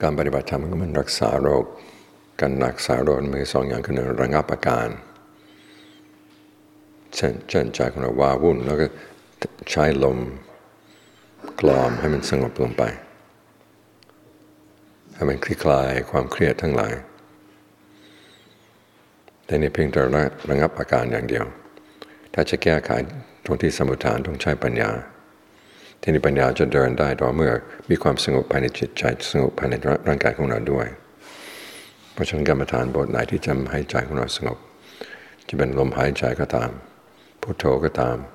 การปฏิบัติธรรมก็มันรักษาโรคการรักษาโรคมีสองอย่างคือระงับอาการเช่นใจของเราว้าวุ่นแล้วก็ใช้ลมกล่อมให้มันสงบลงไปให้มันคลี่คลายความเครียดทั้งหลายแต่นี่เพียงแต่ระงับอาการอย่างเดียวถ้าจะแก้ไขตรงที่สมุฏฐานต้องใช้ปัญญาที่นี่ปัญญาจะเดินได้ต่อเมื่อมีความสงบภายในจิตใจสงบภายในร่างกายของเราด้วยเพราะฉะนั้นกรรมฐานบทไหนที่จะให้ใจของเราสงบจะเป็นลมหายใจก็ตามพุทโธก็ตาม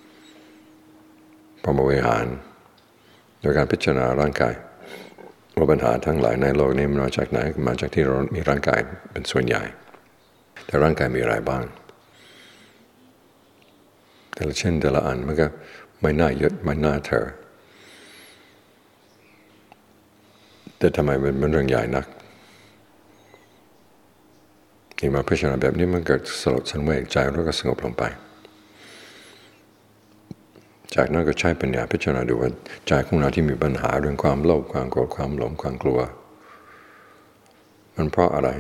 พรหมวิหารโดยการพิจารณาร่างกายว่าปัญหาทั้งหลายในโลกนี้มาจากไหนมาจากที่เรามีร่างกายเป็นส่วนใหญ่แต่ร่างกายมีอะไรบ้างแต่ละเช่นแต่ละอันมันก็ไม่น่ายึดไม่น่าถือแต่ทำไมมันเรื่องใหญ่นักที่มาพิจารณาแบบนี้มันเกิดสลดสังเวชใจแล้วก็สงบลงไปจากนั้นก็ใช้ปัญญาพิจารณาดูว่าใจของเราที่มีปัญหาเรื่องความโลภความโกรธความหลงความกลัวมันเพราะอะไร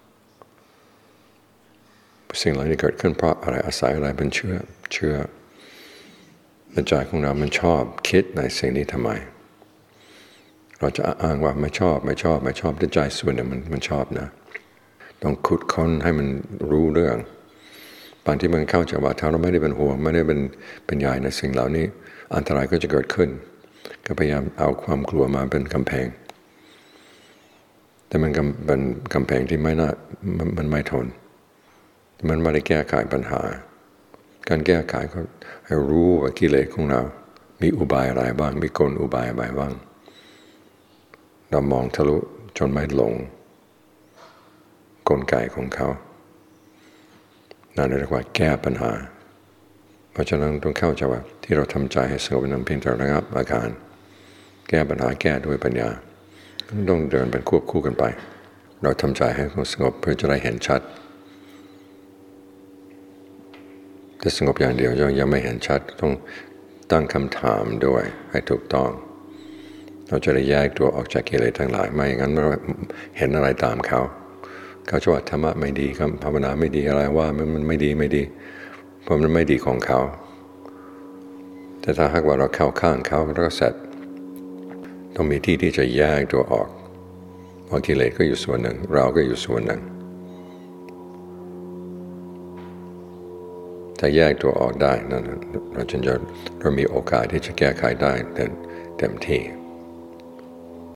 สิ่งเหล่านี้เกิดขึ้นเพราะอะไรอาศัยอะไรเป็นเชื้อใจของเรามันชอบคิดในสิ่งนี้ทำไมเราจะอ้างว่าไม่ชอบแต่ใจส่วนหนึ่งมันชอบนะต้องขุดค้นให้มันรู้เรื่องบางที่มันเข้าใจว่าถ้าเราไม่ได้เป็นห่วงไม่ได้เป็นใยในสิ่งเหล่านี้อันตรายก็จะเกิดขึ้นก็พยายามเอาความกลัวมาเป็นกำแพงแต่มันเป็นกำแพงที่มันไม่ทนมันไม่ได้แก้ไขปัญหาการแก้ไขก็ให้รู้ว่ากิเลสของเรามีอุบายอะไรบ้างมีกลอุบายอะไรบ้างเรามองทะลุจนไม่หลงกลไกของเขานั่นเรียกว่าแก้ปัญหาเพราะฉะนั้นต้องเข้าใจว่าที่เราทำใจให้สงบนั้นเพียงแต่ระงับอาการแก้ปัญหาแก้ด้วยปัญญาต้องเดินเป็นควบคู่กันไปเราทำใจให้สงบเพื่อจะได้เห็นชัดแต่สงบอย่างเดียวยังไม่เห็นชัดต้องตั้งคำถามด้วยให้ถูกต้องเราจะได้แยกตัวออกจากกิเลสทั้งหลายไม่อย่างนั้นเราเห็นอะไรตามเขาจะว่าธรรมะไม่ดีคำภาวนาไม่ดีอะไรว่ามันไม่ดีเพราะมันไม่ดีของเขาแต่ถ้าหากว่าเราเข้าข้างเขาแล้วก็เสร็จต้องมีที่จะแยกตัวออกเพราะกิเลสก็อยู่ส่วนหนึ่งเราก็อยู่ส่วนหนึ่งถ้าแยกตัวออกได้นั่นเรามีโอกาสที่จะแก้ไขได้เต็มที่